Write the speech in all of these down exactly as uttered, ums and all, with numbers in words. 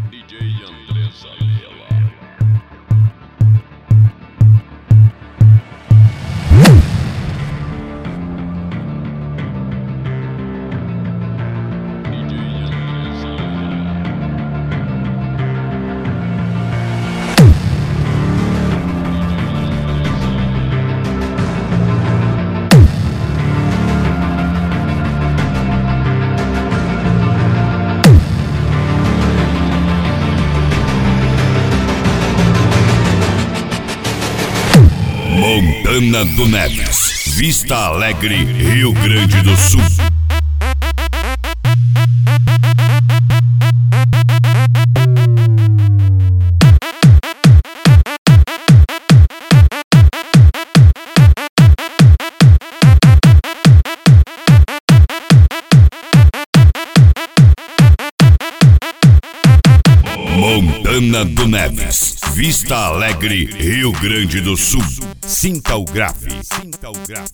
D J Andressa Lela. Montana do Neves, Vista Alegre, Rio Grande do Sul. Montana do Neves, Vista Alegre, Rio Grande do Sul. Sinta o grave. Sinta o grave.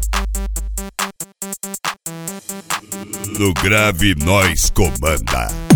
No grave nós comanda.